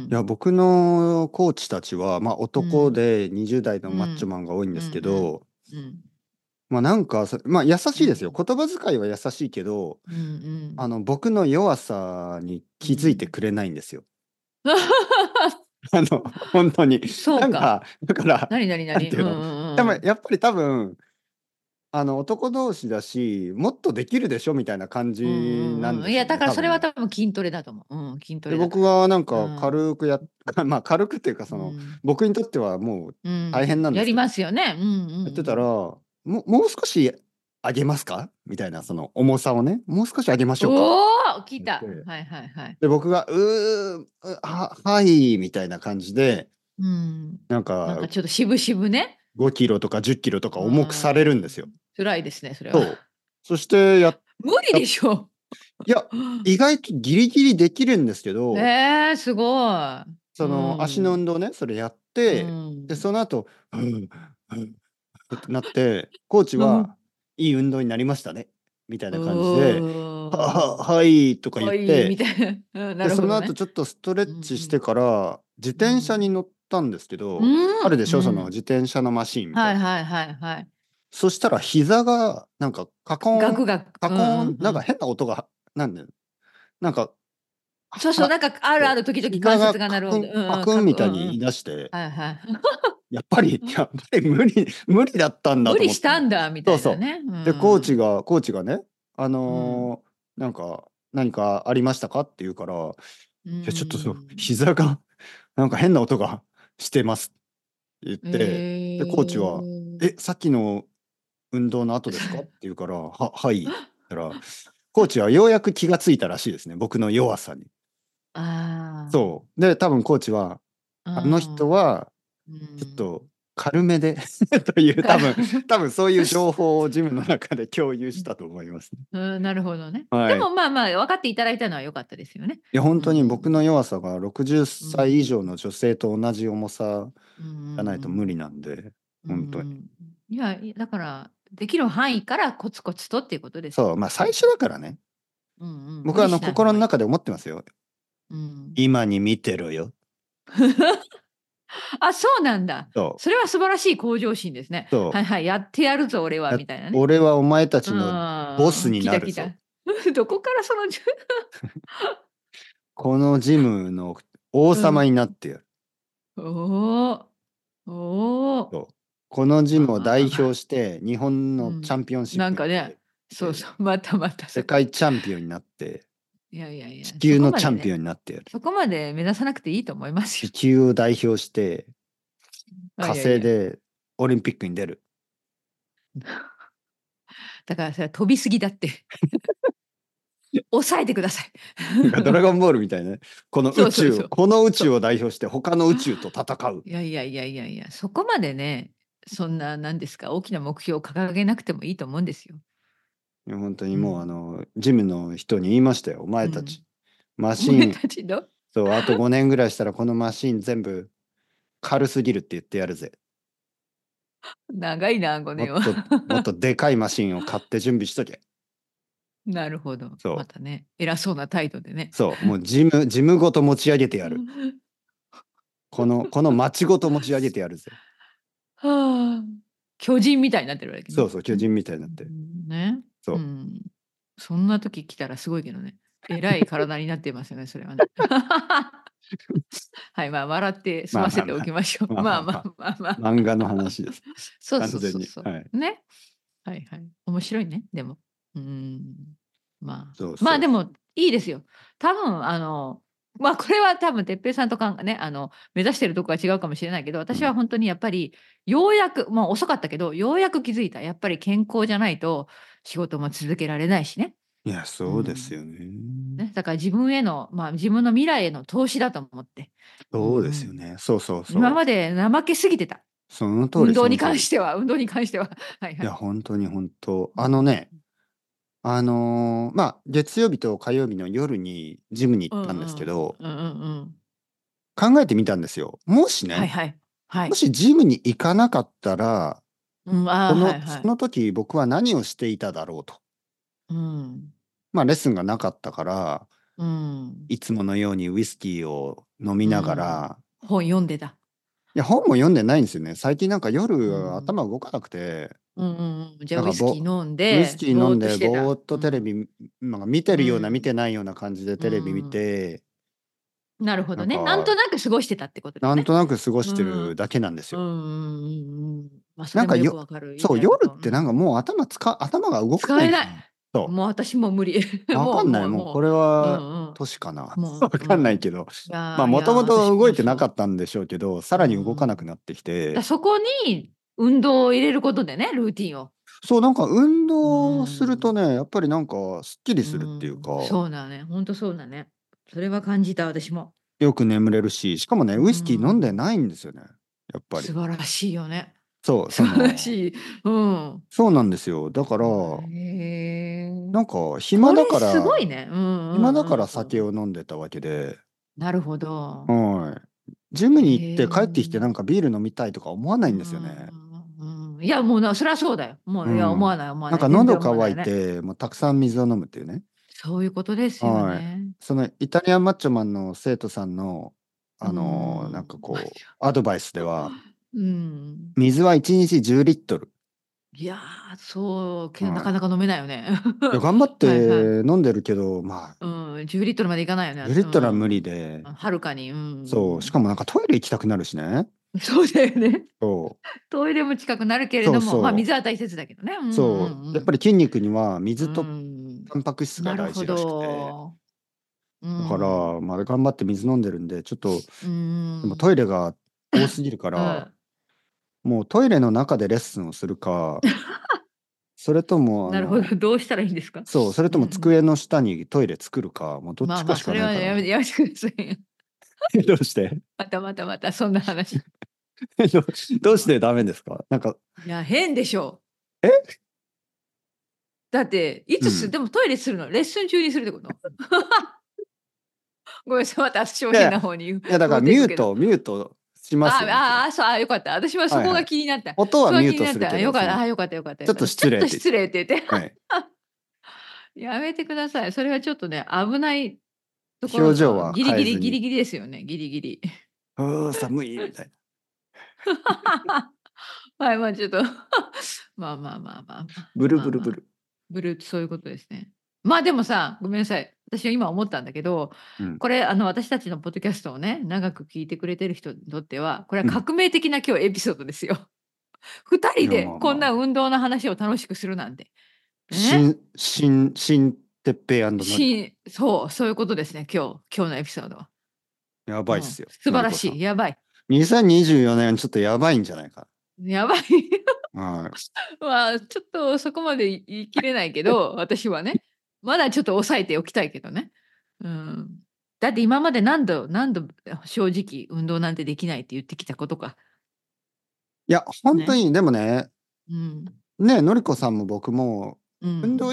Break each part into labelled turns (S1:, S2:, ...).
S1: いや、僕のコーチたちは、まあ、
S2: う
S1: 男
S2: ん。
S1: で20代の
S2: う
S1: マッチョ
S2: ん。
S1: マンが多いん
S2: うん。
S1: ですけ
S2: うん。
S1: ど、
S2: うん。
S1: まあ、なんかまあ、優しいですよ。
S2: うん。
S1: 言葉遣いは優しいけど、
S2: うん。うん。
S1: 僕の弱さに
S2: う
S1: 気づいて
S2: ん。
S1: くれないんですよ。あの、本当に。
S2: そうか。
S1: なんか、だから、
S2: なになになに。うん。
S1: なんていうの、
S2: うん。
S1: やっぱり多分、男同士だし、もっとできるでしょみたいな感
S2: うん。
S1: じな
S2: うん。いや、
S1: んでしょうね、
S2: だからそれ
S1: 多分ね。
S2: は多分筋トレだと思う。うん。筋ト
S1: で、
S2: レだと
S1: 僕がなん
S2: 思う。う
S1: か
S2: ん。
S1: まあ軽くっていうか、
S2: うん。
S1: 僕にとってはもう
S2: う
S1: 大変
S2: ん。やり
S1: なんですけど、
S2: ますよね。うん。うん。
S1: やってたら、
S2: うん。
S1: もう少し上げますかみたいな、その重さをね、もう少し上げましょうか。
S2: おお、来た。
S1: 言って、
S2: はいはいはい。
S1: で、僕が、はい、みたいな感じで、
S2: うん。
S1: なんか
S2: なんかちょっと渋々ね。
S1: 5キロとか10キロとか
S2: う
S1: 重くされるんですよ。
S2: ん。辛いですね、それは。
S1: そう。そして
S2: 無理
S1: や、
S2: でしょ。
S1: いや、意外とギリギリできるんですけど、
S2: ええ、すごい。う
S1: その足の
S2: ん。
S1: 運動ね、それやっ
S2: う
S1: て、で、
S2: ん。
S1: その後、ってなって、コーチ
S2: うん。
S1: は、いい運動になりましたね。みたい
S2: う
S1: な感じで、
S2: ーん。
S1: はい、とか言っ
S2: はい、み
S1: て、
S2: たいな。うん、な
S1: で、その後
S2: るほどね。
S1: ちょっとストレッ
S2: うんう
S1: チして
S2: ん。
S1: から、自
S2: うん。
S1: 転車に乗ったんですけ
S2: う
S1: ど、ある
S2: ん、
S1: でしょ、その
S2: うん。
S1: 自転車のマシーンみたいな。
S2: はいはいはいはい。
S1: そしたら膝が、なんか、
S2: ガクガク。うんうん
S1: なんか
S2: うん。
S1: 変な音が、なんだよ。なんか、
S2: そうそう、
S1: は、
S2: なんかあるある時々関
S1: 膝が
S2: 節が鳴る音。うんうん、
S1: カクンみたいに言い
S2: うんうん。
S1: 出して、
S2: はいはい。
S1: やっぱり無理だったんだ
S2: 無理し
S1: と思って。
S2: たんだみ
S1: そうそう。
S2: たいなね。う
S1: で、
S2: ん。
S1: コーチがね、
S2: うん。
S1: なんか、何かありましたかって言うから、い
S2: う
S1: や、ちょっと
S2: ん。
S1: 膝が、なんか変な音がしてますって言って、で、コーチは、
S2: ええ。
S1: さっきの運動の後ですかって言うから、はい。って言ったら、コーチはようやく気がついたらしいですね、僕の弱さに。
S2: あ
S1: そう。で、多分コーチは、あの人
S2: あ、
S1: は、
S2: うん。うん。
S1: ちょっと軽めでという、
S2: か
S1: 多分そういう情報をジムの中で共有したと思いますね。
S2: うん、なるほどね。で
S1: はい。い
S2: も、まあまあ、分かっていただいたのは良かったですよね。
S1: や、
S2: うんう
S1: 本当に僕の
S2: ん。
S1: 弱さが60
S2: う
S1: 歳以上
S2: ん。
S1: の女性と同じ重さ
S2: うんうん
S1: じゃないと無理
S2: うん。
S1: なんで、
S2: う
S1: 本当に。
S2: ん。いや、だから、できる範囲からコツコツとっていうことですよ。
S1: そう、まあ最初
S2: 本当に。
S1: だからね。
S2: うんうん。
S1: 僕は
S2: 無理しない方がいい。
S1: 心の中で思ってますよ。
S2: うん。
S1: 今に見てろよ。
S2: あ、そうなんだ。
S1: そう、
S2: それは素晴らしい向上心ですね。
S1: そう。
S2: はいはい、やってやるぞ俺はみたいなね。
S1: 俺はお前た
S2: う
S1: ちのボス
S2: ん、
S1: になるぞ。
S2: 来た来た。どこからその
S1: このジムの王
S2: うん。
S1: 様になってやる。
S2: おお、おお。
S1: そう。このジ
S2: まあ
S1: ムを代
S2: まあまあまあ。
S1: 表して日本
S2: うん。
S1: のチャンピオンシッ
S2: なんかね、
S1: プに出て、で
S2: そうそう、またまた
S1: 世界チャンピオンになって、
S2: いやいやいや、
S1: 地
S2: そ
S1: 球のチャンピオ
S2: こまでね、
S1: ンになってやる。
S2: そこまで目指さなくていいと思いますよ。
S1: 地球を代表して火
S2: いやいや。
S1: 星でオリンピックに出る。
S2: だからそれは飛びすぎだって。抑えてください。
S1: なんかドラゴンボールみたいなね。
S2: そうそうそう。
S1: この宇
S2: そう。
S1: 宙を代表して他の宇宙と戦う。
S2: いやいやいやいやいや、そこまでね、そんな、なんですか、大きな目標を掲げなくてもいいと思うんですよ。
S1: いや本当にもう
S2: うん。
S1: ジムの人に言いましたよ。お前
S2: うん。
S1: たち。マ
S2: お前
S1: シン、
S2: たちの
S1: そう、あと5年ぐらいしたらこのマシン全部軽すぎるって言ってやるぜ。
S2: 長いな、5年は。
S1: もっとでかいマシンを買って準備しとけ。
S2: なるほど。
S1: そう。
S2: またね、偉そうな態度でね。
S1: そう。もうジムごと持ち上げてやる。この街ごと持ち上げてやるぜ。
S2: はあ。巨人みたいになってるわけね。
S1: そうそう、巨人みたいになって。
S2: ね。
S1: そう。
S2: うん。そんな時来たらすごいけどね。えらい体になってますよね、それはね。はい、まあ、笑って済ませてお
S1: まあまあまあ。
S2: きましょう。まあまあ
S1: まあまあまあ。
S2: まあまあ。
S1: 漫画の話です。
S2: そうそう
S1: 完全に。
S2: そうそ
S1: はい。
S2: う。ね。はいはい。面白いね、でも。うーん。まあ、
S1: そうそうそ
S2: まあでもいいですよ。多分まあこれは多分哲平さんとね、目指してるとこが違うかもしれないけど、
S1: う。うん。
S2: 私は本当にやっぱり、ようやく、まあ遅かったけど、ようやく気づいた。やっぱり健康じゃないと仕事も続けられないしね。
S1: いや、そうです
S2: うん。
S1: よね。
S2: ね、だから自分への、まあ自分の未来への投資だと思って。うん
S1: そうですよ
S2: うん。
S1: ね。そうそうそう。
S2: 今まで怠けすぎてた。
S1: その通り、
S2: 運動に
S1: その通り。
S2: 関しては運動に関しては。はい
S1: いや、
S2: はい。
S1: 本当に本当。
S2: うん。
S1: まあ、月曜日と火曜日の夜にジムに行
S2: うん
S1: ったんですけ
S2: うん。
S1: ど、
S2: うんうんうん。
S1: 考えてみたんですよ。もしね、
S2: はいはい。はい。
S1: もしジムに行かなかったら、
S2: うん、ああ、はいはい。
S1: その時僕は何をしていただろうと。
S2: うん。
S1: まあ、レッスンがなかったから、
S2: うん。
S1: いつものようにウイスキーを飲みながら、
S2: 本読んでた。
S1: いや、本も読んでないんですよね。最近なんか
S2: う
S1: 夜
S2: ん。
S1: 頭動かなくて、
S2: じゃあ
S1: なんか
S2: ウイスキー飲ん
S1: ウイス
S2: で、ぼーっ
S1: キー飲んで
S2: としてた。
S1: ぼーっとテレビ、なんか見て
S2: う
S1: るような見
S2: ん。
S1: てないような感じで
S2: う
S1: テレビ見
S2: ん。
S1: て、
S2: なるほどね。なん
S1: なんか
S2: となく過ごしてたってことですね。
S1: なんとなく過ごして
S2: うん。
S1: るだけなんですよ。
S2: まあ、それもよく
S1: なんか
S2: わかる、言い
S1: そう、
S2: たいこと。
S1: 夜ってなんかもう頭が動か
S2: 使えない。
S1: ないんですよ。そ
S2: もう私も無理。
S1: う。わかんない。もうこれ
S2: う
S1: は
S2: ん
S1: 年かな。
S2: も
S1: わ
S2: う、
S1: かんないけど。まあ
S2: いや、
S1: もともと
S2: 私
S1: 動いてなか
S2: もそ
S1: ったんでしょうけど、さ
S2: う。
S1: らに動かなくなってきて、
S2: そこに運動を入れることでね、ルーティンを。
S1: そう、なんか運
S2: う
S1: 動すると
S2: ん。
S1: ね、やっぱりなんかすっきりするっていうか、
S2: そうだね。ほんとそうだね。それは感じた、私も。
S1: よく眠れるし、しかもね、
S2: う
S1: ウイスキー飲んで
S2: ん。
S1: ないんですよね。やっぱり。
S2: 素晴らしいよね。
S1: そう、
S2: 素晴らしい。うん。
S1: そうなんですよ。だから、
S2: へえ。
S1: なんか
S2: これすごいね。
S1: 暇だから酒を飲んでたわけで、
S2: なるほど。
S1: はい。ジムに行って
S2: へ
S1: 帰ってきて
S2: え。
S1: なんかビール飲みたいとか思わな
S2: う
S1: いんですよね。
S2: いや、もうそりゃそうだよ。もう、いや、思
S1: うん。
S2: わない思わない。
S1: なんか
S2: 全然
S1: 喉乾い
S2: 思わないよね。
S1: て、もうたくさん水を飲むっていうね。
S2: そういうことですよ
S1: はい。
S2: ね。
S1: そのイタリアンマッチョマンの生徒さんの、
S2: うー
S1: なんか
S2: ん。
S1: こう、アドバイスでは、
S2: うん。
S1: 水は1日10リットル。
S2: いや、そう、な
S1: はい。
S2: かなか飲めないよね。
S1: いや、頑張っ
S2: はいはい。
S1: て飲んでるけど、まあ、
S2: 10リットルまでいかないよね。
S1: 10リットルは無理で、
S2: はるかに。
S1: そう、しかもなんかトイレ行きたくなるしね。
S2: そうだよね。
S1: そう、
S2: トイレも近くなるけれ
S1: そう
S2: ども、まあ、
S1: そう。
S2: 水は大切だけどね。
S1: そう、やっぱり筋肉には
S2: う
S1: 水と
S2: ん。
S1: タンパク質が
S2: なるほ
S1: 大事らしくて、
S2: ど。
S1: だから、まあ、頑張って水飲んでるんで、ちょっと、
S2: う
S1: でもトイ
S2: ん。
S1: レが多すぎるから、
S2: うん。
S1: もうトイレの中でレッスンをするか、それとも、
S2: なるほど、どうしたらいいんですか？
S1: そう、それとも
S2: うん。
S1: 机の下にトイレ作るか、もうどっちかし
S2: それは
S1: かないかな。
S2: やめてくださいよ。
S1: どうして
S2: またそんな話。
S1: どどうしてダメですか？なんか、
S2: いや、変でしょ。
S1: え
S2: だって、
S1: うん。
S2: でもトイレするの、レッスン中にするってこと？ごめんなさい、また私も
S1: いやいや、
S2: 変な方に
S1: いやだから
S2: 振っていくけど。
S1: ミュートしますよ、もちろん。
S2: そう、よかった。私はそこが
S1: はいはい。
S2: 気になった。
S1: 音は
S2: そこが
S1: ミュート
S2: 気になった。
S1: するけど、その、
S2: よかったよかった
S1: ちょっと
S2: ちょっと
S1: 失礼って言って。
S2: 失礼って言って。
S1: はい。
S2: やめてください。それはちょっとね、危ないところ
S1: 表情は変えずに、
S2: ギリギリですよね、ギリギリ。
S1: 寒いみたいな。
S2: はい、ちょっと
S1: ブルブルブル。
S2: ブルーってそういうことですね。でもさ、ごめんなさい。私は今思ったんだけど、
S1: うん。
S2: これ私たちのポッドキャストをね、長く聞いてくれてる人にとっては、これは
S1: うん。
S2: 革命的な今日エピソードですよ。2
S1: いや、
S2: 人で
S1: まあまあまあ。
S2: こんな運動の話を楽しくするなんて。ね。
S1: 新てっぺいのりこ。
S2: そういうことですね、今日のエピソードは。
S1: やばいっすよ、
S2: 素晴らしい、
S1: のりこさん。
S2: やばい。
S1: 2024年ちょっとやばいんじゃないか。
S2: やばい。
S1: はい。
S2: ちょっとそこまで言い切れないけど、私はね。まだちょっと抑えておきたいけどね。うん。だって今まで何度正直運動なんてできないって言ってきたことか。
S1: いや、本当
S2: ね。
S1: にでもね、
S2: うん。
S1: ね、のりこさんも僕も、
S2: うん。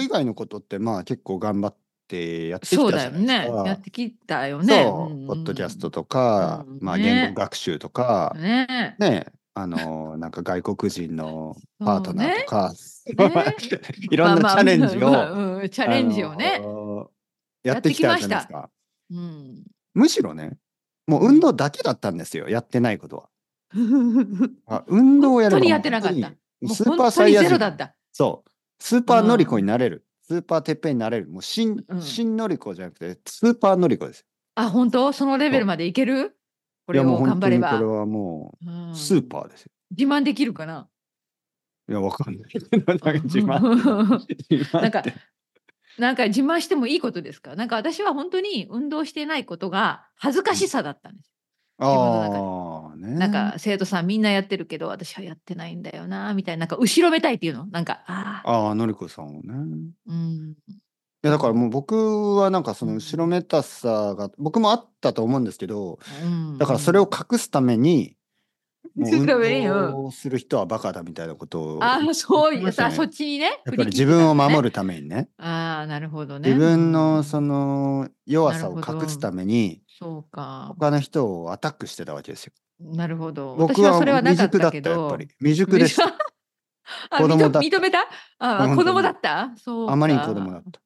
S1: 運動以外のことって、まあ、結構頑張ってやってき
S2: そうだ
S1: たじゃないです
S2: よね。やっ
S1: か。
S2: てきたよね。
S1: そう、ポッドキャストとか、まあ、言語
S2: ね。
S1: 学習とか、
S2: ね。
S1: ね、なんか外国人のパートナー
S2: そうね。
S1: とか、
S2: ね。
S1: いろんなチャレンジを、
S2: チャ
S1: あ
S2: レンジをね、
S1: や
S2: やってき
S1: ってきた
S2: ました。
S1: じゃないですか。
S2: うん。
S1: むしろね、もう運
S2: うん。
S1: 動だけだったんですよ、やってないことは。運動をやればもう
S2: ほんとにやって
S1: 本当に、
S2: なかった。もう
S1: スーパーサイ
S2: ほんとに
S1: ヤ人なんで。
S2: ゼロだった。
S1: そう。スー
S2: う
S1: パーノリコに
S2: ん。
S1: なれる。スーパーてっぺんになれる。もう
S2: うん。
S1: 新ノリコじゃなくて、スーパーノリコですよ。
S2: 本当？そのレベ
S1: そう。
S2: ルまでいける？こ
S1: いやもう
S2: れを頑
S1: 本当にこれ
S2: 張れば。
S1: はも
S2: う
S1: う、スー
S2: ん。
S1: パーですよ。
S2: 自慢できるかな？
S1: いや、わかんないけど、なんか
S2: うん。
S1: 自慢ってな。自慢
S2: なんか
S1: って。
S2: 自慢してもいいことですか？私はほんとに運動してないことが恥ずか
S1: うん。
S2: しさだったんです。自分の中で。
S1: ああ、ね。
S2: 生徒さんみんなやってるけど、私はやってないんだよなみたいな、後ろめたいっていうの？
S1: ああ、のりこさんをね。
S2: うん、
S1: いや、だからもう
S2: そ
S1: 僕はなんかその後ろ
S2: うん。
S1: めたさが、僕もあったと思うんですけど、
S2: うん
S1: だからそれを
S2: うん。
S1: 隠すために、もう
S2: す
S1: 運
S2: ごい、うん。
S1: 動をする人はバカだみたいなことを言って
S2: そっ
S1: ましたね。
S2: ちにね、
S1: やっぱり自
S2: 振り切ってた
S1: 分を守
S2: んだね。
S1: るためにね。
S2: なるほど
S1: 自
S2: ね。う
S1: 分のそ
S2: ん。
S1: の弱
S2: なる
S1: さを隠す
S2: ほど。
S1: ために、
S2: そうか。
S1: 他の人をアタックしてたわけですよ。
S2: なるほど。
S1: 僕は
S2: 私はそれはなかった
S1: 未熟だった、やっぱ
S2: けど、
S1: り。未熟
S2: み
S1: でした。子供だった。
S2: 認めた？子供だ
S1: 本当に。
S2: った？そう
S1: あまりに子供
S2: か。
S1: だった。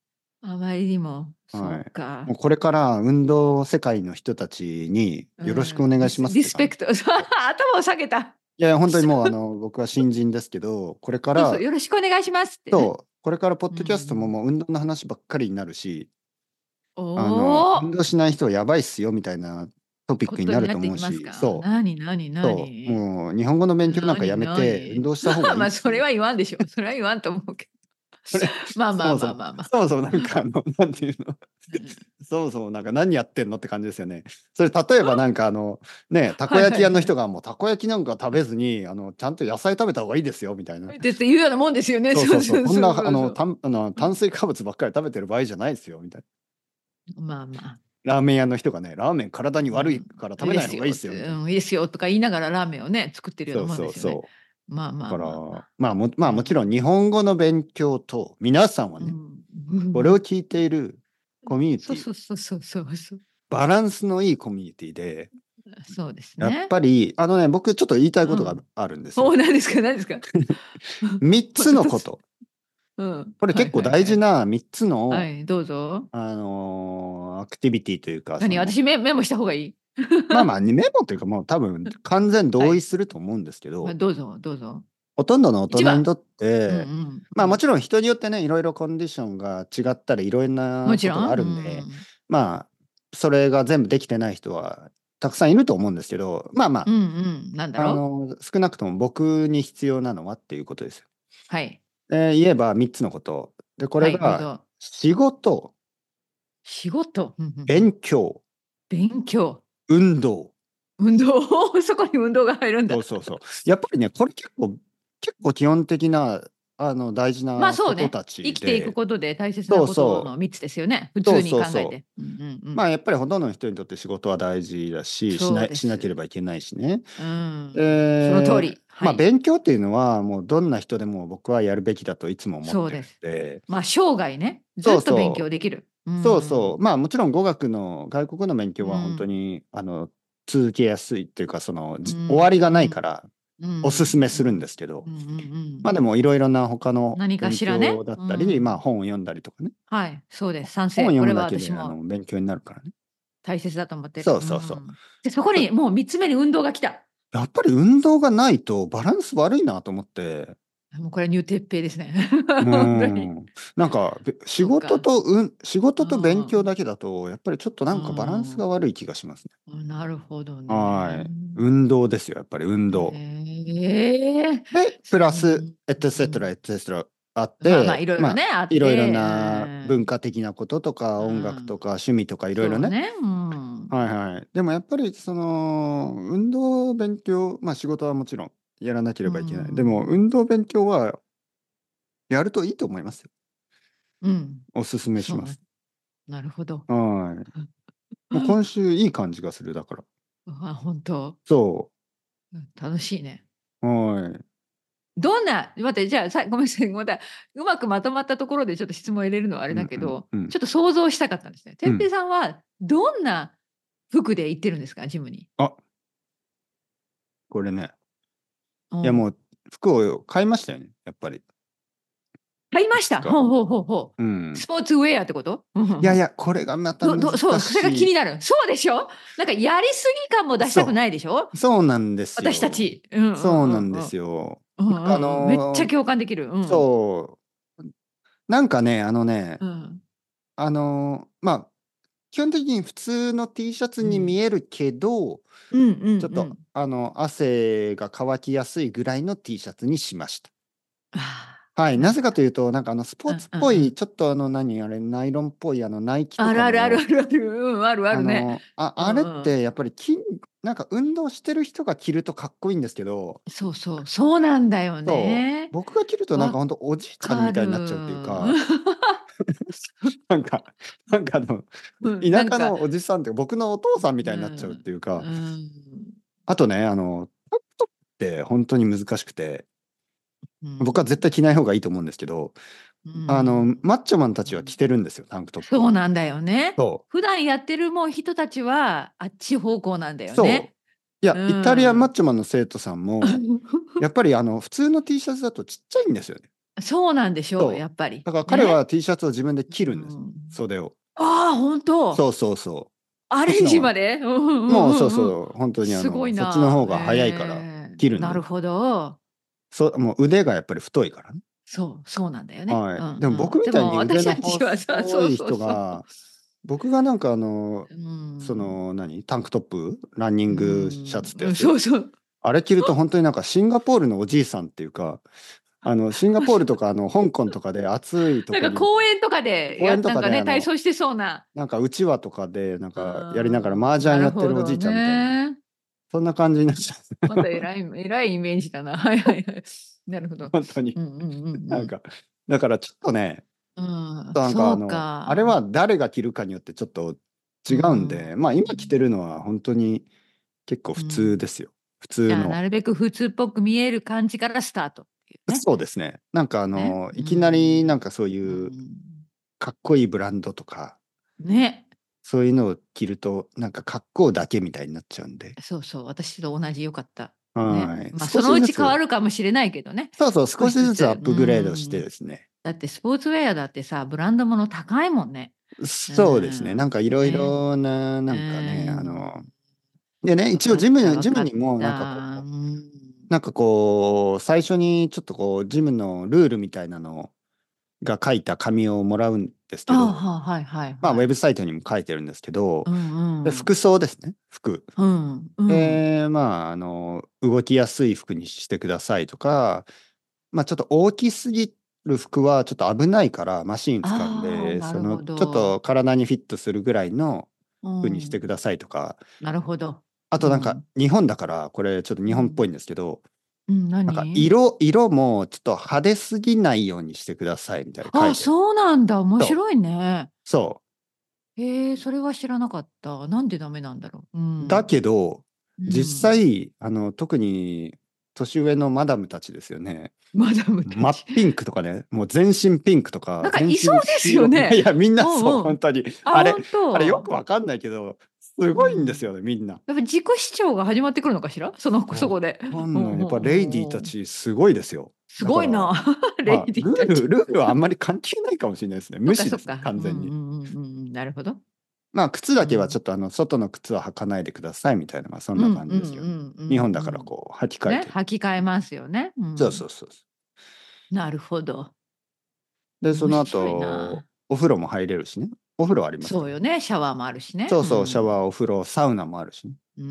S2: あまりにも、そう
S1: はい。
S2: か。
S1: もうこれから運動世界の人たちによろしくお願いしますって感じ。
S2: リスペクト。そう頭を下げた。
S1: いや、本当にもう僕は新人ですけど、これか
S2: そうそう、
S1: ら、
S2: よろしくお願いしますってね。
S1: これからポッ
S2: う
S1: ドキャストも
S2: ん。
S1: もう運動の話ばっかりになるし、
S2: お
S1: 運
S2: お、
S1: 動しない人はやばいっすよみたいなトピッ
S2: こ
S1: クになる
S2: とになってい
S1: と思うし、
S2: きますか。なになになに。
S1: もう日本語の勉強なんかや
S2: なに
S1: めて運
S2: なに。
S1: 動した方がいい
S2: まあ、
S1: っていう。
S2: それは言わんでしょ。それは言わんと思うけど。
S1: それ、
S2: まあまあ
S1: そもそも、
S2: まあまあまあ。
S1: そもそもなんかなんていうの、
S2: うん。
S1: そもそもなんか何やってんのって感じですよね。それ例えばなんかね、たこ
S2: はい
S1: 焼き屋の
S2: はいはい。
S1: 人がもうたこ焼きなんか食べずに、ちゃんと野菜食べた方がいいですよみたいな。
S2: っていうようなもんですよね。
S1: そうそうそう、
S2: そうそう
S1: そんな
S2: そうそうそう。
S1: 炭水化物ばっかり食べてる場合じゃないですよみたいな。
S2: まあまあ。
S1: ラーメン屋の人がね、ラーメン体に悪い
S2: うん。
S1: から食べない方がいい
S2: いいですよって、
S1: ですよみたいな。
S2: いいですよとか言いながらラーメンをね、作ってるような
S1: そう
S2: もんですよね。
S1: そうそう。
S2: まあまあ
S1: だから、
S2: まあまあ。
S1: まあもちろん日本語の勉強と、皆さんはね、
S2: うん。うん。
S1: これを聞いているコミュニティ、
S2: そうそうそうそうそうそう。
S1: バランスのいいコミュニティで、
S2: そうです
S1: やっ
S2: ね。
S1: ぱり、僕ちょっと言いたいことが
S2: うん。
S1: あるんですよ。
S2: おお、何ですか何ですか？
S1: 3
S2: と
S1: つ
S2: ととつ。
S1: のこと。
S2: うん。
S1: これ
S2: はい
S1: 結構大
S2: はいはい。
S1: 事な3つの、
S2: はい、どうぞ。
S1: アクティビティというか、
S2: 私メモした方がいい？
S1: まあまあ、メモというかもう多分完全
S2: はい。
S1: 同意すると思うんですけ
S2: ま、
S1: ど、
S2: どうぞどうぞ。
S1: ほとんどの大
S2: 1番。
S1: 人にとっ
S2: うんう
S1: て、
S2: んうん。
S1: まあもちろん人によってね、いろいろコンディションが違ったり、いろんなことがあ
S2: もちろん。う
S1: るんで、
S2: ん。
S1: まあ、それが全部できてない人はたくさんいると思うんですけど、まあま
S2: うんうん。なんだ
S1: あ、
S2: ろう？
S1: 少なくとも僕に必要なのはっていうことですよ。
S2: はい。
S1: 言えば3つのこと。で、こ
S2: はい、どう
S1: れが
S2: ぞ。
S1: 仕事、
S2: 仕事。うんうんうん。
S1: 勉強、
S2: 勉強、
S1: 運動。
S2: 運動。そこに運動が入るんだ。
S1: そうそうそう。やっぱりね、これ結構基本的な、大事
S2: まあ、
S1: なこと
S2: そうね。
S1: たち
S2: 生きていく
S1: で、
S2: ことで大切な
S1: そう
S2: こと
S1: そう、
S2: の3つですよね。普
S1: そう
S2: 通に
S1: そうそう。
S2: 考えて。うんうんうん。
S1: まあやっぱりほとんどの人にとって仕事は大事だし、
S2: そう
S1: しなけれ
S2: です。
S1: ばいけないしね。
S2: うん。その通り。は
S1: まあ
S2: い。
S1: 勉強っていうのはもうどんな人でも僕はやるべきだといつも思ってるん
S2: そうです。
S1: で、
S2: まあ、生涯ね、ず
S1: そう
S2: っと勉
S1: そう、
S2: 強できる。う
S1: そうそう、
S2: ん。
S1: まあもちろん語学の外国の勉強は本当
S2: うん。
S1: に続けやすいっていうか
S2: う
S1: 終わり
S2: ん。
S1: が
S2: うん。
S1: ないから
S2: う
S1: おすす
S2: ん。
S1: めするん
S2: うん。
S1: ですけど、
S2: うんうんうん。
S1: まあでもいろいろな他の
S2: 何か
S1: 勉
S2: しらね。
S1: 強だっ
S2: う
S1: たり、まあ
S2: ん。
S1: 本を読んだりとかね。
S2: はい、そうです。賛
S1: 本を
S2: 成。これは
S1: 読むだけで
S2: 私も
S1: 勉強になるからね。
S2: 大切だと思ってる。
S1: そうそうそう。
S2: うん。で、そこにもう3つ目に運動が来た。
S1: やっぱり運動がないとバランス悪いなと思って、
S2: もうこれはニュー鉄平ですね。
S1: うー
S2: 本当に。
S1: ん。なんか、
S2: そうか。
S1: 仕事
S2: う
S1: と勉強
S2: ん。
S1: だけだと、やっぱりちょっとな
S2: う
S1: んかバランスが
S2: ん。
S1: 悪い気がしますね。
S2: なるほどね。
S1: はい。運動ですよ、やっぱり運動。
S2: へえ。
S1: で、プラス、
S2: うん。
S1: エトセトラ、
S2: うん。
S1: エトセトラあっ
S2: まあまあ、
S1: て、
S2: いろいろね、あっ
S1: いろいろ
S2: て、
S1: な文化的なこととか、
S2: う
S1: 音楽と
S2: ん。
S1: か、趣味とかいろいろね。
S2: そうね。うん。
S1: はいはい。でもやっぱり、運動、勉強、まあ仕事はもちろんやらなけれ
S2: う
S1: ばいけない。でも、
S2: ん。
S1: 運動、勉強はやるといいと思いますよ。
S2: うん。
S1: おすすめし
S2: そうね。
S1: ます。
S2: なるほど。
S1: はい。もう今週いい感じがする、だから。
S2: あ、本当。
S1: そ
S2: 楽しいね。
S1: う。はい。
S2: 待って、じゃあ、ごめんなさい、また、うまくまとまったところでちょっと質問入れるのはあれ
S1: うんうん
S2: だけど、
S1: うん。
S2: ちょっと想像したかったんですね。
S1: うん。
S2: てっぺいさんはどんな服で行ってるんですか？ジムに。
S1: あ、これね。いや、も
S2: うん。
S1: う服を買いましたよね、やっぱり。
S2: 買いました。
S1: いくつか。
S2: ほうほうほうほう。
S1: うん。
S2: スポーツウェアってこと？うん、ふんふん。
S1: いやいや、これがまた難
S2: そう、それが気
S1: しい。
S2: になる。そうでしょ？なんかやりすぎ感も出したく
S1: そ
S2: ないでしょ？
S1: そうなんですよ。
S2: 私たち。うんうん
S1: そうなんで
S2: うんうん。
S1: すよ。
S2: うん
S1: なんか
S2: うんうん。めっちゃ共感できる。うん。
S1: そう。なんかね、
S2: うん。
S1: まあ、基本的に普通の T シャツに見
S2: うん。
S1: えるけど、
S2: うんうん
S1: ちょっと、
S2: うん。
S1: 汗が乾きやすいぐらいの T シャツにしました。
S2: あ
S1: はい、
S2: あ、なんか、
S1: なぜかというと、なんかスポー
S2: うん
S1: ツっぽい、
S2: うんうん。
S1: ちょっと何あれ、ナイロンっぽいナイキと
S2: あるあるあるあ
S1: かの、
S2: るある。うん、あるあるね。うん
S1: あれっ
S2: うん。
S1: てやっぱりなんか運動してる人が着るとかっこいいんですけど、
S2: そうそう、そうなんだよ
S1: そう、
S2: ね。
S1: 僕が着るとなんか
S2: わ
S1: ほんとおじいちゃんみたい
S2: かる。
S1: になっちゃうっていうか、なんか、なんか
S2: うん、な
S1: 田舎
S2: んか、
S1: のおじさんっていうか僕のお父さんみ
S2: う
S1: たいになっちゃうっ
S2: ん、
S1: ていう
S2: う
S1: か、
S2: ん、
S1: あとね、タンクトップって本当に難しくて、
S2: うん、
S1: 僕は絶対着ない方がいいと思うんですけど、
S2: うん、
S1: マッチョマンたちは
S2: うん。
S1: 着てるんですよ、タンクトップを。
S2: そうなんだよね。
S1: そう。
S2: 普段やってるもう人たちは、あっち方向なんだよね。
S1: そう。い
S2: う
S1: や、イタリアンマッ
S2: ん。
S1: チョマンの生徒さんも、やっぱり普通の T シャツだとちっちゃいんですよね。
S2: そうなんでしょう、や
S1: そう。
S2: っぱり。
S1: だから彼
S2: ね。
S1: は T シャツを自分で着
S2: う
S1: るんです。
S2: ん。
S1: 袖を。
S2: ああ、本当。
S1: そうそうそう。
S2: アレン
S1: そっちの方が、
S2: ジまで。うんうんう
S1: もうそう
S2: んうんうん。
S1: そう、本当に
S2: すごい
S1: そっちの
S2: な。
S1: 方が早いから着るんで。
S2: なるほど。
S1: もう腕がやっぱり太いからね。
S2: そう、そうなんだよね。
S1: はい。
S2: うん
S1: でも
S2: うん。
S1: 僕みたい
S2: でも私
S1: に腕の
S2: たちはさ、そう
S1: 細い
S2: そうそう。
S1: 人が、僕がなんか
S2: うん。
S1: タンクトップ、ランニ
S2: う
S1: ングシャツってや
S2: ん。そ
S1: つ、
S2: うそう。
S1: あれ着ると本当になんかシンガポールのおじいさんっていうか、シンガポールとか香港とかで暑いと
S2: なん
S1: こに、
S2: か公園とかで、なん
S1: 公園とかで
S2: かね、体操してそうな。
S1: なんかうちわとかでなん
S2: う
S1: かやりながら麻
S2: な
S1: 雀やってるおじ
S2: るほど
S1: いちゃんみたいな、
S2: ね。
S1: そんな感じになっちゃ
S2: また偉いイメージだな。はいはいはい。なるほ
S1: う。
S2: ど。
S1: 本当に。
S2: うんうんうんうん。
S1: なんか、だからちょっとね、
S2: うん、
S1: なんか
S2: そう
S1: あれ
S2: か。
S1: は誰が着るかによってちょっと違
S2: う
S1: うんで、まあ今着て
S2: ん。
S1: るのは本当に結構普通
S2: うん。
S1: ですよ。普
S2: じゃあ、
S1: 通の。
S2: なるべく普通っぽく見える感じからスタートっていうね。
S1: そうですね。なんか
S2: ね。
S1: い
S2: う
S1: きなりな
S2: ん。
S1: んかそう
S2: う
S1: いう
S2: ん。
S1: かっこいいブランドとか、
S2: ね。
S1: そういうのを着るとなんか格好だけみたいになっちゃうんで。
S2: そうそう、私と同じ良かった。ね。
S1: はい。
S2: まあ、
S1: 少
S2: そのうち変わ
S1: しずつ、
S2: るかもしれないけどね。
S1: そうそう、
S2: 少
S1: 少しずつアッ
S2: しずつ。
S1: プグレードしてですね。
S2: だってスポーツウェアだってさ、ブランドもの高いもんね。
S1: そうですね。なんかいろい
S2: ね。
S1: ろな、なんかね、
S2: ん。
S1: でね、一応
S2: わかったわかっ
S1: ジムにもなんかこ
S2: た。
S1: う、なんかこう、最初にちょっとこう、ジムのルールみたいなのが書いた紙をもらうんですけ
S2: ああ、
S1: ど、
S2: はいはい
S1: まあ、ウ
S2: はい。
S1: ェブサイトにも書いてるんですけど、
S2: うん
S1: で、
S2: うん。
S1: 服装ですね、服。
S2: うんうん。
S1: で、まあ、動きやすい服にしてくださいとか、まあ、ちょっと大きすぎる服はちょっと危ないからマシン使うん
S2: ああ、
S1: で、
S2: なるほ
S1: ちょっと
S2: ど。
S1: 体にフィットするぐらいの
S2: う
S1: 服にして
S2: ん。
S1: くださいとか、
S2: なるほど。
S1: あとなんか
S2: うん。
S1: 日本だから、これちょっと
S2: うん。
S1: 日本っぽいんですけど、
S2: うん、
S1: なんか
S2: 何？
S1: 色もちょっと派手すぎないようにしてくださいみたいな書い
S2: あ、
S1: てある。
S2: そうなんだ。面
S1: そう、
S2: 白いね。
S1: そ
S2: それは知らなかった。なんでダメなんだろう。う
S1: う。だ
S2: ん。
S1: けど、
S2: う
S1: 実
S2: ん。
S1: 際、特に年上のマダムたちですよね。
S2: マダムたち。
S1: 真っピンクとかね、もう全身ピンクとか、
S2: なんか
S1: 全
S2: いそうです
S1: 身黄色。い
S2: よね。
S1: や、みんなそう、
S2: うんうん。
S1: 本当に。
S2: あ、本
S1: あれよ
S2: 当。
S1: くわかんないけど、すごいんです
S2: うん。
S1: よね、みんな。
S2: やっぱ自己主張が始まってくるのかしら？そ
S1: わ
S2: こで。
S1: かんない。
S2: うんうんう
S1: やっぱレイディーた
S2: んうん。
S1: ちすごいですよ。
S2: す
S1: だから、
S2: ごいな。レイ
S1: まあ、
S2: ディーたち。
S1: ルールはあんまり関係ないかもしれないですね。
S2: そっ
S1: 無視ですね、
S2: かそっか。うんう
S1: 完全に。
S2: んうんうんうん。なるほど。
S1: まあ、靴だけはちょ
S2: うん。
S1: っと外の靴は履かないでくださいみたいな、まあ、そんな
S2: うんうんう
S1: 感じですよね。
S2: んう
S1: 日本だ
S2: んうん。
S1: からこう、履き替え
S2: ね、
S1: て。
S2: 履き替えますよね。う
S1: そう
S2: ん。
S1: そうそうそ
S2: なるほど。
S1: う。で、その
S2: 面白い
S1: 後、
S2: な。
S1: お風呂も入れるしね。お風呂ありますから。
S2: そうよね、シャワーもあるしね。う
S1: そうそう、シャワー、
S2: ん。
S1: お風呂、サウナもあるしね。
S2: うん。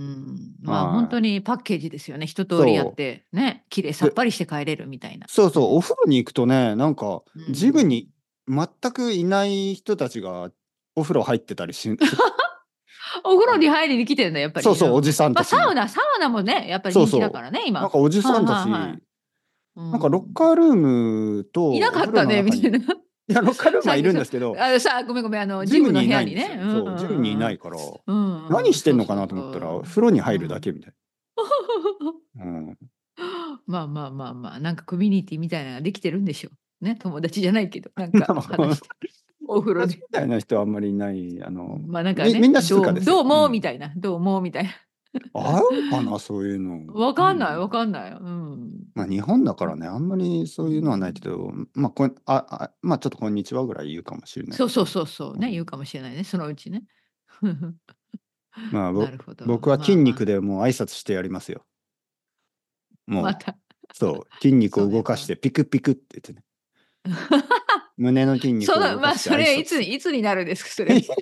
S2: まあ、本当
S1: はい。
S2: にパッケージですよね。一通りやっ
S1: そ
S2: て、ね、綺麗
S1: う。で、
S2: さっぱりして帰れるみたいな。
S1: そうそう、お
S2: うん。
S1: 風呂に行くとね、なんか、
S2: う
S1: ジムに
S2: ん。
S1: 全くいない人たちがお風呂入ってたりす
S2: お風呂
S1: あの
S2: に入りに来てるんだ、やっぱり。う
S1: そうそう、おじ
S2: ん。ま、
S1: さんたちが。
S2: サウナもね、やっぱり人気だか
S1: そうそ
S2: らね、
S1: う。なん
S2: 今。
S1: かおじ
S2: はい
S1: さんた
S2: はいはい。
S1: ち、
S2: う
S1: なんかロッ
S2: ん。
S1: カールームと
S2: いな
S1: お風呂
S2: かったね、み
S1: の中に、い
S2: たいな。
S1: や、ロッカールームはい
S2: さっき、
S1: るんですけど、
S2: ごめんごめん、ジムの
S1: ジムにい
S2: 部屋にね。
S1: ないんですよね。
S2: うんうん
S1: そう、ジムにい
S2: うんうん。
S1: ないから、
S2: うんうん、
S1: 何してんのか
S2: そうそう
S1: なと思ったら、
S2: そ
S1: 風呂に
S2: う。
S1: 入るだ
S2: うん。
S1: けみたいな。うん。
S2: まあまあまあまあ、なんかコミュニティみたいなのができてるんでしょう。ね、友達じゃないけど、なんか話して、お風呂で。
S1: 友達みたいな人はあんまりいない、
S2: まあなんかね、
S1: みんな静かですよ。
S2: どうもみ
S1: うん。
S2: たいな、どうもみたいな。
S1: あるかな、そういうの。
S2: わかんない
S1: 何
S2: わかんない。うん。
S1: まあ日本だからね、あんまり
S2: う
S1: そういうのはないけ
S2: ん。
S1: ど、まあ、まあちょっとこんにちはぐらい言うかもしれない
S2: そうそう
S1: ですけど。
S2: そうそう、ね、言う
S1: うん、
S2: かもしれないね、そのうちね。
S1: まあ、
S2: なるほど。
S1: 僕は筋
S2: まあまあ、
S1: 肉でもう挨拶してやりますよ。もう、
S2: また、
S1: そう、筋肉を動かし
S2: そうやな。
S1: てピクピクって言ってね、胸の筋肉を動かして
S2: そ
S1: 挨拶する。
S2: れいつになるんですか、それ。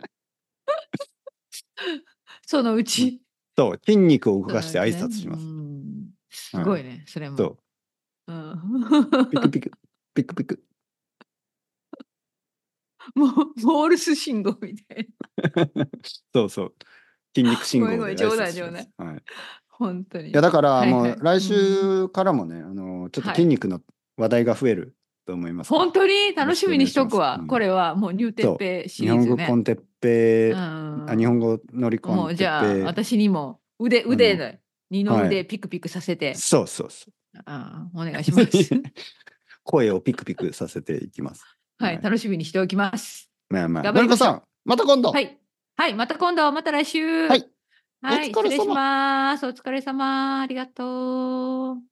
S2: そのうち。
S1: そう、筋肉を動
S2: そ
S1: かして挨
S2: のうちね。
S1: 拶します。
S2: す
S1: はい。
S2: ごいね、それも。
S1: そう、
S2: うん。
S1: ピクピク、ピクピク。
S2: モールス信号みたいな。
S1: そうそう、筋肉信
S2: ごめんごめん、
S1: 号で挨
S2: 冗
S1: 拶します。
S2: 談冗談。
S1: はい。いや、
S2: ほんとに。
S1: だからもう
S2: はいはい。
S1: 来週からもね、ちょっと
S2: はい。
S1: 筋肉の話題が増えると思いますから、
S2: ほんとに
S1: よろし
S2: 楽しみにし
S1: くお願いします。う
S2: とくわ。こ
S1: ん。
S2: れはもうニューテッ
S1: そ
S2: ペイシ
S1: う、日本
S2: リーズね。
S1: 語コンテッペ
S2: う
S1: イ、日本
S2: ん。
S1: 語乗りコ
S2: もう
S1: ンテッ
S2: じゃあ、
S1: ペイ、
S2: 私にも
S1: あの、
S2: で二の
S1: はい。
S2: 腕ピクピクさせて、
S1: そうそうそう。
S2: お願いします。
S1: 声をピクピクさせていきます。
S2: はい、
S1: はい。
S2: 楽しみにしておきます。
S1: まあまあ、
S2: 頑張りましょう。
S1: のりこさん、また今度。
S2: はい。はい、また今度、また来週。
S1: はい。お
S2: はい、失礼し
S1: 疲れ様。
S2: ます。お疲れ様。ありがとう。